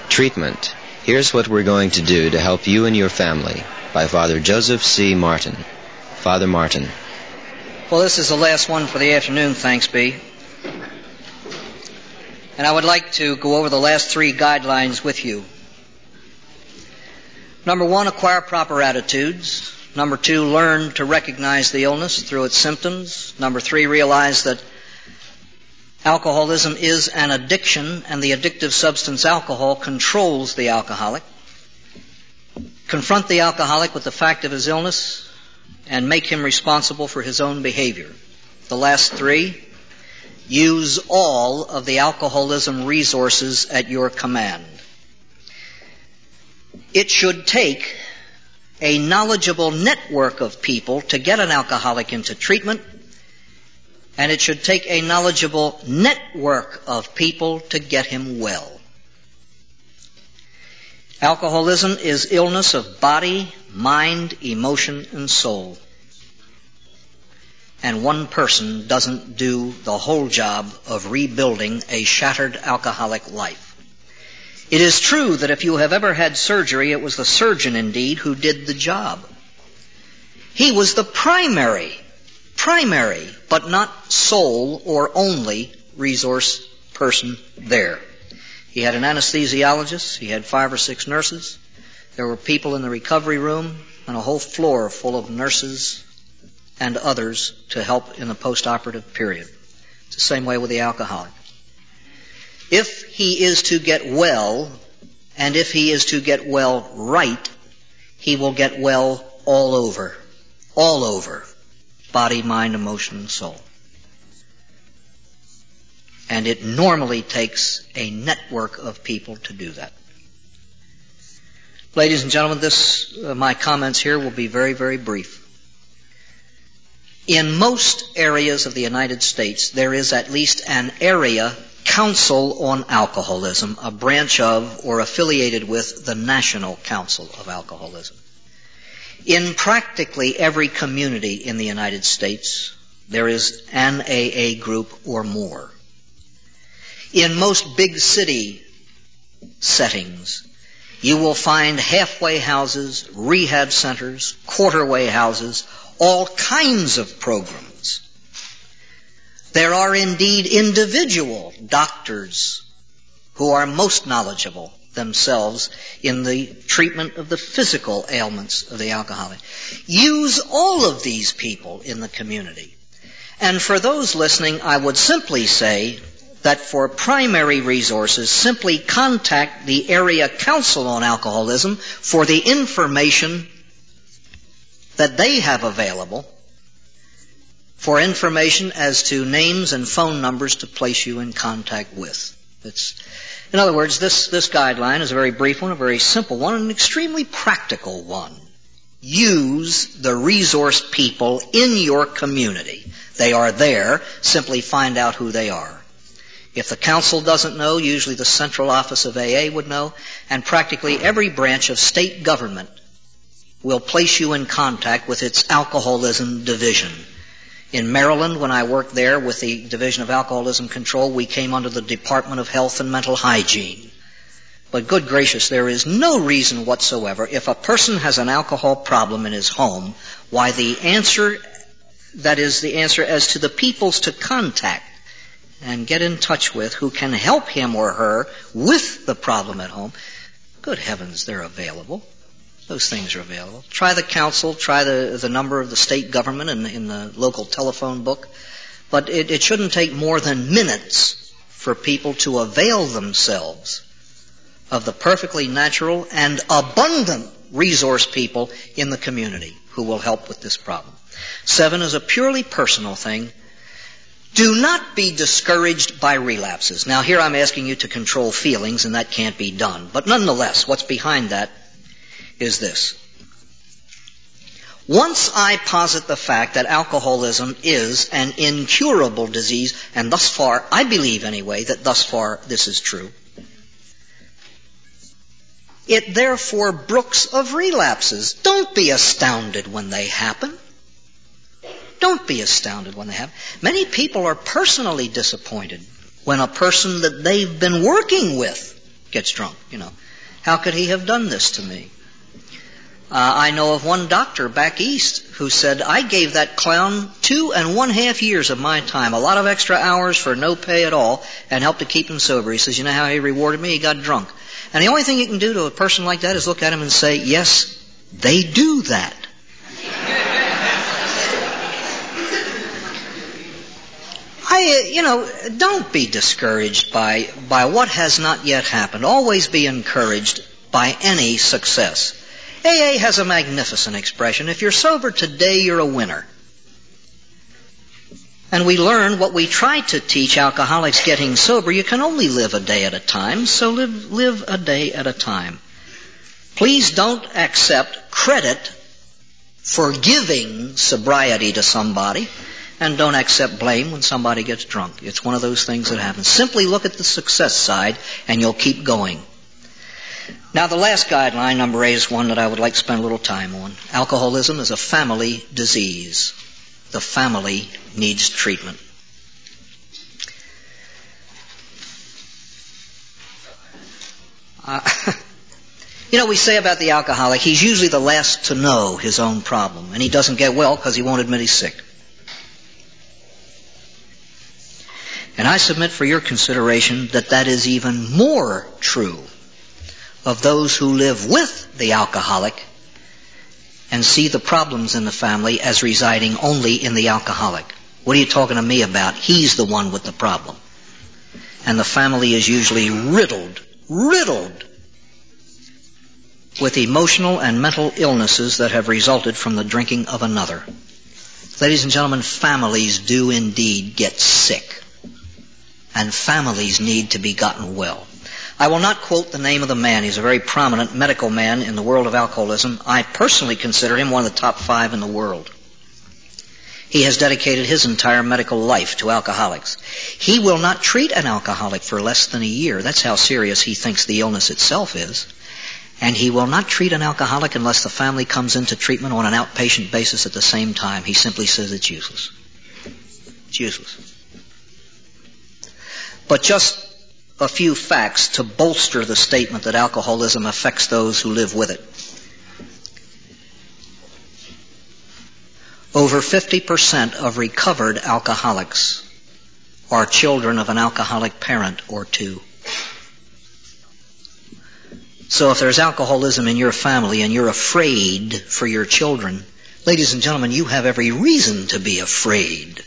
Treatment. Here's what we're going to do to help you and your family, by Father Joseph C. Martin. Father Martin. Well, this is the last one for the afternoon, thanks be. And I would like to go over the last 3 guidelines with you. Number 1, acquire proper attitudes. Number 2, learn to recognize the illness through its symptoms. Number 3, realize that alcoholism is an addiction and the addictive substance alcohol controls the alcoholic. Confront the alcoholic with the fact of his illness and make him responsible for his own behavior. The last 3, use all of the alcoholism resources at your command. It should take a knowledgeable network of people to get an alcoholic into treatment, and it should take a knowledgeable network of people to get him well. Alcoholism is illness of body, mind, emotion, and soul. And one person doesn't do the whole job of rebuilding a shattered alcoholic life. It is true that if you have ever had surgery, it was the surgeon indeed who did the job. He was the primary, but not sole or only resource person there. He had an anesthesiologist, he had 5 or 6 nurses, there were people in the recovery room, and a whole floor full of nurses and others to help in the post-operative period. It's the same way with the alcoholic. If he is to get well, and if he is to get well right, he will get well all over, body, mind, emotion, and soul. And it normally takes a network of people to do that. Ladies and gentlemen, my comments here will be very, very brief. In most areas of the United States, there is at least an area council on alcoholism, a branch of or affiliated with the National Council of Alcoholism. In practically every community in the United States, there is an AA group or more. In most big city settings, you will find halfway houses, rehab centers, quarter-way houses, all kinds of programs. There are indeed individual doctors who are most knowledgeable themselves in the treatment of the physical ailments of the alcoholic. Use all of these people in the community. And for those listening, I would simply say that for primary resources, simply contact the area council on alcoholism for the information that they have available, for information as to names and phone numbers to place you in contact with. In other words, this guideline is a very brief one, a very simple one, and an extremely practical one. Use the resource people in your community. They are there. Simply find out who they are. If the council doesn't know, usually the central office of AA would know, and practically every branch of state government will place you in contact with its alcoholism division. In Maryland, when I worked there with the Division of Alcoholism Control, we came under the Department of Health and Mental Hygiene. But good gracious, there is no reason whatsoever, if a person has an alcohol problem in his home, why the answer, that is the answer as to the peoples to contact and get in touch with who can help him or her with the problem at home, good heavens, they're available. Those things are available. Try the council, try the number of the state government in the local telephone book. But it shouldn't take more than minutes for people to avail themselves of the perfectly natural and abundant resource people in the community who will help with this problem. 7 is a purely personal thing. Do not be discouraged by relapses. Now, here I'm asking you to control feelings, and that can't be done. But nonetheless, what's behind that is this. Once I posit the fact that alcoholism is an incurable disease, and thus far, I believe anyway, that thus far this is true, it therefore brooks of relapses. Don't be astounded when they happen. Don't be astounded when they happen. Many people are personally disappointed when a person that they've been working with gets drunk, How could he have done this to me? I know of one doctor back east who said, I gave that clown 2.5 years of my time, a lot of extra hours for no pay at all, and helped to keep him sober. He says, you know how he rewarded me? He got drunk. And the only thing you can do to a person like that is look at him and say, yes, they do that. Don't be discouraged by what has not yet happened. Always be encouraged by any success. AA has a magnificent expression. If you're sober today, you're a winner. And we learn what we try to teach alcoholics getting sober. You can only live a day at a time, so live a day at a time. Please don't accept credit for giving sobriety to somebody, and don't accept blame when somebody gets drunk. It's one of those things that happens. Simply look at the success side, and you'll keep going. Now, the last guideline, number 8, is one that I would like to spend a little time on. Alcoholism is a family disease. The family needs treatment. We say about the alcoholic, he's usually the last to know his own problem, and he doesn't get well because he won't admit he's sick. And I submit for your consideration that is even more true of those who live with the alcoholic and see the problems in the family as residing only in the alcoholic. What are you talking to me about? He's the one with the problem. And the family is usually riddled with emotional and mental illnesses that have resulted from the drinking of another. Ladies and gentlemen, families do indeed get sick. And families need to be gotten well. I will not quote the name of the man. He's a very prominent medical man in the world of alcoholism. I personally consider him one of the top 5 in the world. He has dedicated his entire medical life to alcoholics. He will not treat an alcoholic for less than a year. That's how serious he thinks the illness itself is. And he will not treat an alcoholic unless the family comes into treatment on an outpatient basis at the same time. He simply says it's useless. It's useless. But just a few facts to bolster the statement that alcoholism affects those who live with it. Over 50% of recovered alcoholics are children of an alcoholic parent or two. So if there's alcoholism in your family and you're afraid for your children, ladies and gentlemen, you have every reason to be afraid.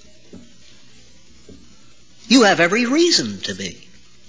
You have every reason to be.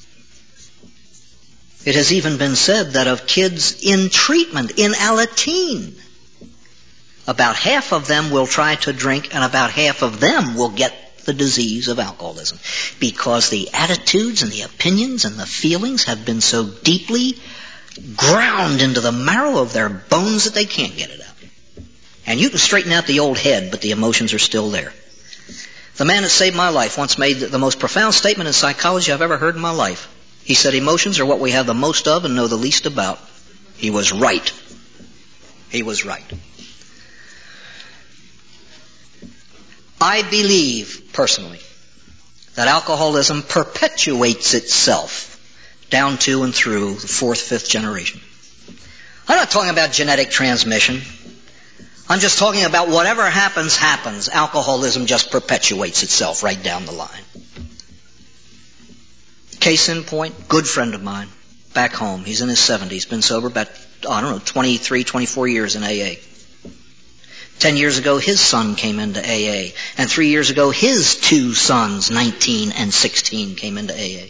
It has even been said that of kids in treatment, in Alateen, about half of them will try to drink and about half of them will get the disease of alcoholism because the attitudes and the opinions and the feelings have been so deeply ground into the marrow of their bones that they can't get it out. And you can straighten out the old head, but the emotions are still there. The man that saved my life once made the most profound statement in psychology I've ever heard in my life. He said, emotions are what we have the most of and know the least about. He was right. He was right. I believe, personally, that alcoholism perpetuates itself down to and through the 4th, 5th generation. I'm not talking about genetic transmission. I'm just talking about whatever happens. Alcoholism just perpetuates itself right down the line. Case in point, good friend of mine, back home. He's in his 70s, been sober about, 23, 24 years in AA. 10 years ago, his son came into AA. And 3 years ago, his 2 sons, 19 and 16, came into AA.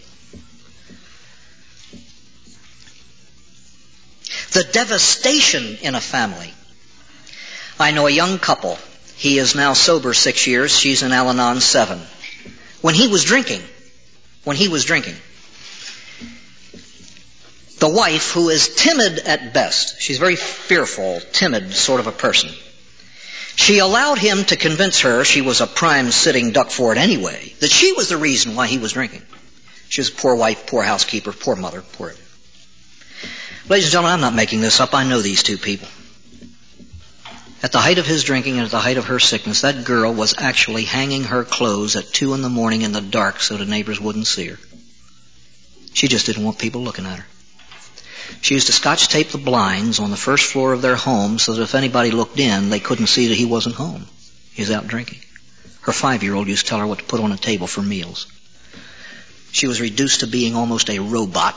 The devastation in a family. I know a young couple. He is now sober 6 years. She's in Al-Anon 7. When he was drinking, the wife, who is timid at best, she's very fearful, timid sort of a person, she allowed him to convince her, she was a prime sitting duck for it anyway, that she was the reason why he was drinking. She was a poor wife, poor housekeeper, poor mother, poor... Ladies and gentlemen, I'm not making this up. I know these 2 people. At the height of his drinking and at the height of her sickness, that girl was actually hanging her clothes at 2 in the morning in the dark so the neighbors wouldn't see her. She just didn't want people looking at her. She used to scotch tape the blinds on the first floor of their home so that if anybody looked in, they couldn't see that he wasn't home. He was out drinking. Her 5-year-old used to tell her what to put on a table for meals. She was reduced to being almost a robot.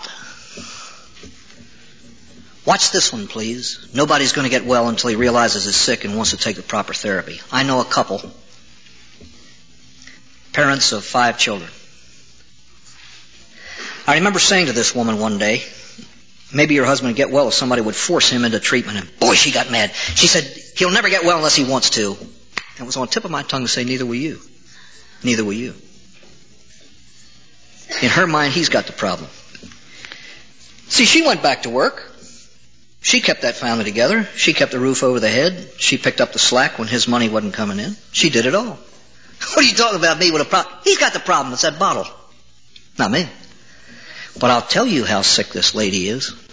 Watch this one, please. Nobody's going to get well until he realizes he's sick and wants to take the proper therapy. I know a couple, parents of 5 children. I remember saying to this woman one day, maybe your husband would get well if somebody would force him into treatment. And boy, she got mad. She said, he'll never get well unless he wants to. And it was on the tip of my tongue to say, neither will you. Neither will you. In her mind, he's got the problem. See, she went back to work. She kept that family together. She kept the roof over the head. She picked up the slack when his money wasn't coming in. She did it all. What are you talking about me with a problem? He's got the problem. It's that bottle. Not me. But I'll tell you how sick this lady is.